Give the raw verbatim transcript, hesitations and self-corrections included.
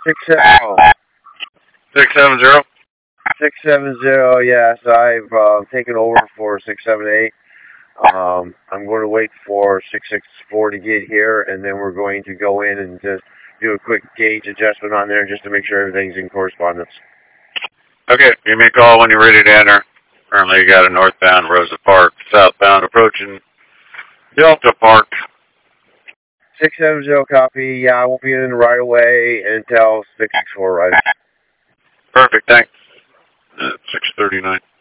Six seven oh. Six seven zero. Six seven zero. Yes, I've uh, taken over for six seven eight. Um, I'm going to wait for six six four to get here, and then we're going to go in and just do a quick gauge adjustment on there just to make sure everything's in correspondence. Okay, give me a call when you're ready to enter. Currently, you got a northbound Rosa Park, southbound approaching Delta Park. six seven zero copy. Yeah, I won't be in right away until six six four arrives. Perfect, thanks. Uh, six thirty-nine.